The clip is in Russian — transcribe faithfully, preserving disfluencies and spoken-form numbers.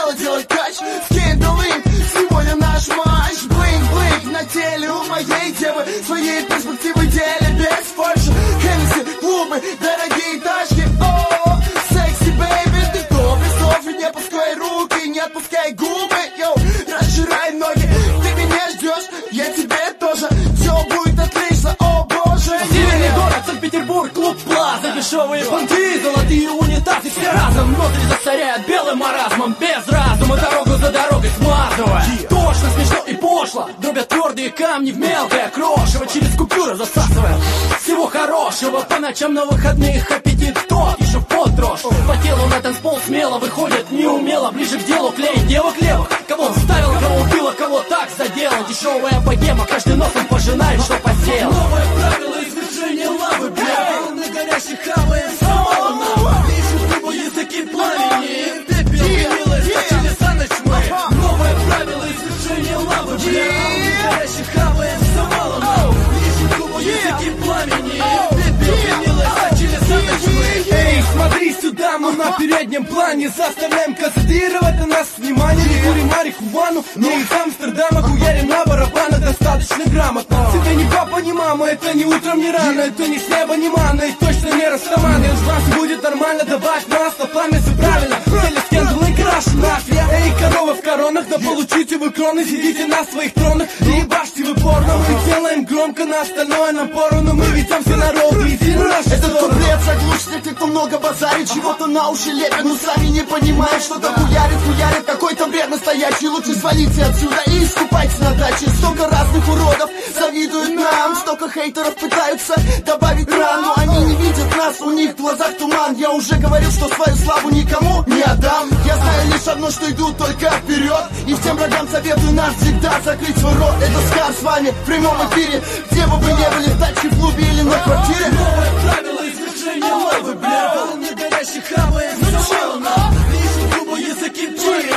смело делать кач. Скандалин, сегодня наш матч. Блинк-блинк на теле у моей девы. Своей перспективы деле без фальши. Хеннесси, клубы, дорогие тачки. О, секси, бэйби, ты кто? Без слов и не опускай руки, не отпускай губы. Йоу, разжирай ноги, ты меня ждешь, я тебе тоже. Все будет отлично, о боже. Северный город, Санкт-Петербург, клуб Плаза. Дешевые понты, золотые унитазы. Все разом внутри засоряют белым маразмом. Без разума дорогу за дорогой смазывая. Тошно, смешно и пошло. Дробят твердые камни в мелкое крошево. Через купюры засасывая. Всего хорошего, по ночам на выходных аппетит тот, еще под дрожь. По телу на танцпол смело выходит неумело. Ближе к делу клеит девок левых. Кого вставил, кого убило, кого так задела. Дешевая богема, каждый носом пожинает, что посеял. Новое правило извержения лавы, бля. На горящих хаваем самого. Ищут трубу языки пламени. Пепел и милость точили за ночь мы. Новое правило извержения лавы, бля. На горящих хаваем самого. Ищут трубу языки пламени. Пепел и милость точили за ночь мы. Эй, смотри сюда, мы на переднем плане. Заставляем концентрировать на нас внимание. Не курим марихуану, не из Амстердама. Хуярим на барабанах достаточно грамотно. Это не папа, не мама, это не утром, не рано. Это не с неба, не манна, и точно не растаман. И уж вас будет нормально, добавь масло, пламя, все правильно. Теле скандал и краш мафия. Эй, корова в коронах, да получите вы кроны. Сидите на своих тронах и ебашьте вы порно. Мы делаем громко, на остальное напору. Но мы ведем все народы, иди на нашу Этот сторону. куплет заглушит те, кто много базарит. Чего-то на уши лепят, но сами не понимают. Что-то хуярит, хуярит, какой-то бред настоящий. Лучше свалите отсюда и искупайтесь на даче. Столько разных уродов завидуют нам. Столько хейтеров пытаются добавить рану. Они не видят нас, у них в глазах туман. Я уже говорил, что свою славу никому не отдам. Я знаю лишь одно, что иду только вперед. И всем врагам советую нам всегда закрыть свой рот. Это Скар с вами в прямом эфире. Где бы вы не были, в тачке, в клубе или на квартире. Новое правило извержения лавы, бля. На горящих хаваем самого. Ищут трубу языки пламени.